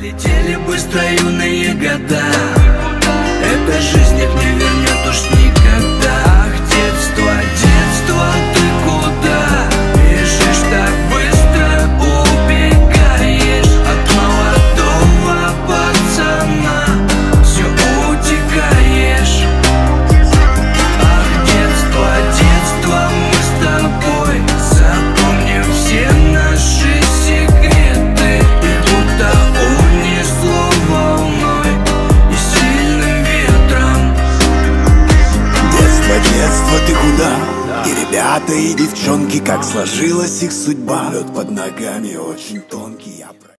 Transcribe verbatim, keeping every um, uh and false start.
Летели быстро юные года, эта жизнь их не вернет уж никогда. Ах, детство, детство, ты куда бежишь так быстро, убегаешь от молодого пацана, все утекаешь. Ах, детство, детство, мы с тобой запомним все наши секреты, и будто унесло волной и сильным ветром. Детство, детство, ты куда? И ребята, и девчонки, как сложилась их судьба. Лед под ногами очень тонкий, я